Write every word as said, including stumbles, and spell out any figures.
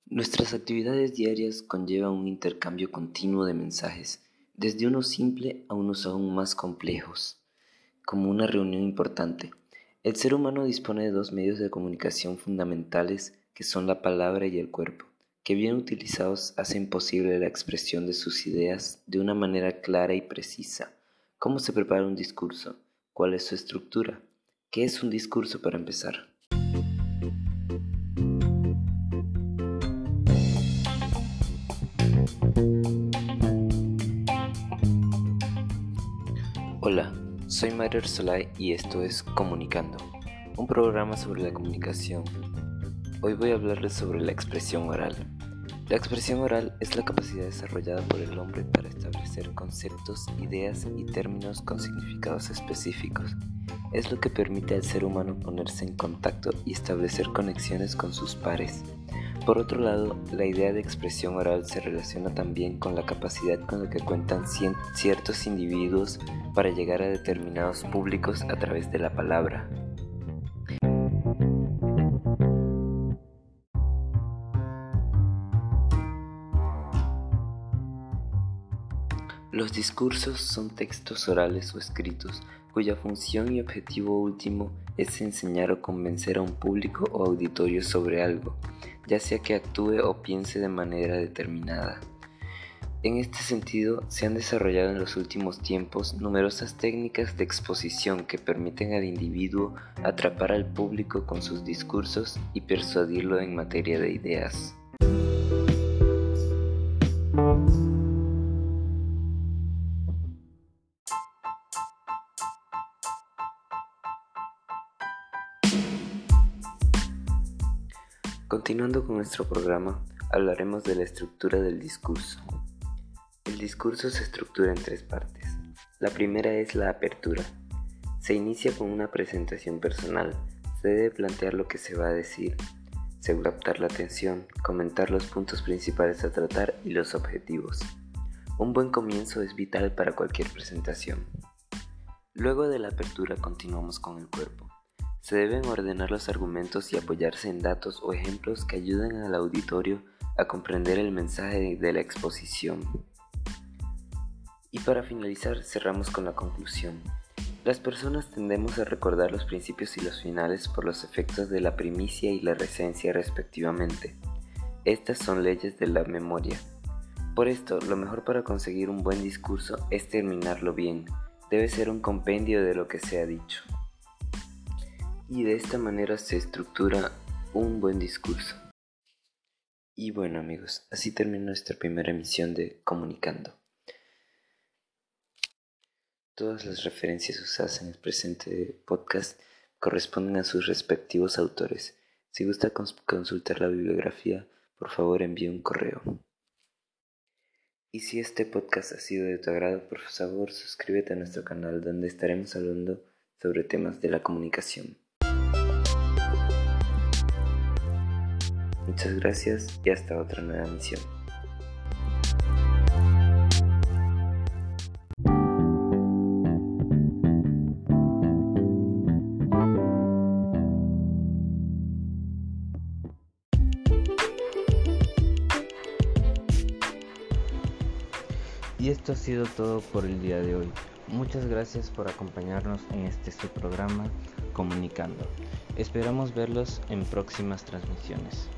Nuestras actividades diarias conllevan un intercambio continuo de mensajes, desde uno simple a unos aún más complejos, como una reunión importante. El ser humano dispone de dos medios de comunicación fundamentales que son la palabra y el cuerpo, que bien utilizados hacen posible la expresión de sus ideas de una manera clara y precisa. ¿Cómo se prepara un discurso? ¿Cuál es su estructura? ¿Qué es un discurso para empezar? Hola, soy Mario Arsolay y esto es Comunicando, un programa sobre la comunicación. Hoy voy a hablarles sobre la expresión oral. La expresión oral es la capacidad desarrollada por el hombre para establecer conceptos, ideas y términos con significados específicos. Es lo que permite al ser humano ponerse en contacto y establecer conexiones con sus pares. Por otro lado, la idea de expresión oral se relaciona también con la capacidad con la que cuentan ciertos individuos para llegar a determinados públicos a través de la palabra. Los discursos son textos orales o escritos cuya función y objetivo último es enseñar o convencer a un público o auditorio sobre algo, ya sea que actúe o piense de manera determinada. En este sentido, se han desarrollado en los últimos tiempos numerosas técnicas de exposición que permiten al individuo atrapar al público con sus discursos y persuadirlo en materia de ideas. Continuando con nuestro programa, hablaremos de la estructura del discurso. El discurso se estructura en tres partes. La primera es la apertura. Se inicia con una presentación personal. Se debe plantear lo que se va a decir, se debe captar la atención, comentar los puntos principales a tratar y los objetivos. Un buen comienzo es vital para cualquier presentación. Luego de la apertura continuamos con el cuerpo. Se deben ordenar los argumentos y apoyarse en datos o ejemplos que ayuden al auditorio a comprender el mensaje de la exposición. Y para finalizar, cerramos con la conclusión. Las personas tendemos a recordar los principios y los finales por los efectos de la primicia y la recencia respectivamente. Estas son leyes de la memoria. Por esto, lo mejor para conseguir un buen discurso es terminarlo bien. Debe ser un compendio de lo que se ha dicho. Y de esta manera se estructura un buen discurso. Y bueno amigos, así termina nuestra primera emisión de Comunicando. Todas las referencias usadas en el presente podcast corresponden a sus respectivos autores. Si gusta cons- consultar la bibliografía, por favor envíe un correo. Y si este podcast ha sido de tu agrado, por favor suscríbete a nuestro canal donde estaremos hablando sobre temas de la comunicación. Muchas gracias y hasta otra nueva emisión. Y esto ha sido todo por el día de hoy. Muchas gracias por acompañarnos en este su programa Comunicando. Esperamos verlos en próximas transmisiones.